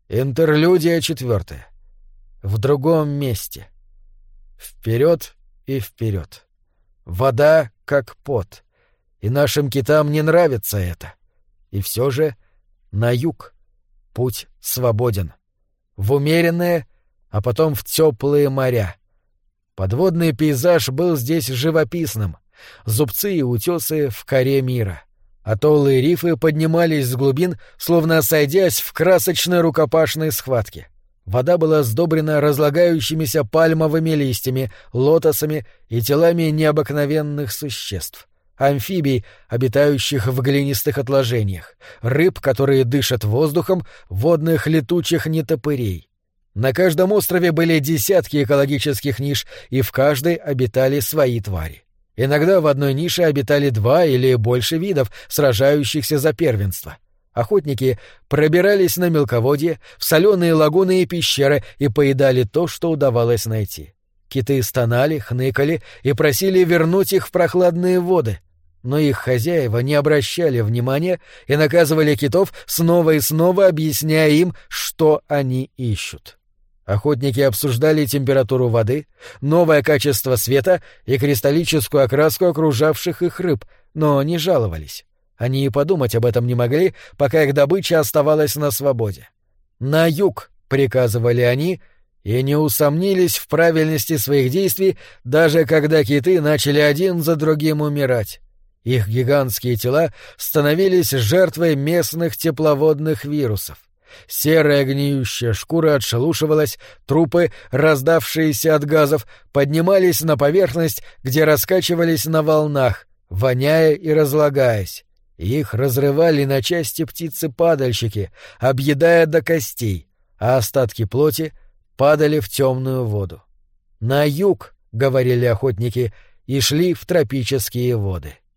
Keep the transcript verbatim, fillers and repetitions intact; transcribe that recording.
Интерлюдия четвертая. В другом месте. Вперед и вперед. Вода как пот. И нашим китам не нравится это. И все же на юг. Путь свободен. В умеренное, а потом в теплые моря. Подводный пейзаж был здесь живописным. Зубцы и утесы в коре мира. Атоллы и рифы поднимались с глубин, словно сойдясь в красочной рукопашной схватке. Вода была сдобрена разлагающимися пальмовыми листьями, лотосами и телами необыкновенных существ. Амфибий, обитающих в глинистых отложениях, рыб, которые дышат воздухом, водных летучих нетопырей. На каждом острове были десятки экологических ниш, и в каждой обитали свои твари. Иногда в одной нише обитали два или больше видов, сражающихся за первенство. Охотники пробирались на мелководье, в соленые лагуны и пещеры и поедали то, что удавалось найти. Киты стонали, хныкали и просили вернуть их в прохладные воды. Но их хозяева не обращали внимания и наказывали китов, снова и снова объясняя им, что они ищут. Охотники обсуждали температуру воды, новое качество света и кристаллическую окраску окружавших их рыб, но не жаловались. Они и подумать об этом не могли, пока их добыча оставалась на свободе. «На юг!» — приказывали они, и не усомнились в правильности своих действий, даже когда киты начали один за другим умирать. Их гигантские тела становились жертвой местных тепловодных вирусов. Серая гниющая шкура отшелушивалась, трупы, раздавшиеся от газов, поднимались на поверхность, где раскачивались на волнах, воняя и разлагаясь. Их разрывали на части птицы-падальщики, объедая до костей, а остатки плоти падали в темную воду. «На юг», — говорили охотники, и шли в тропические воды.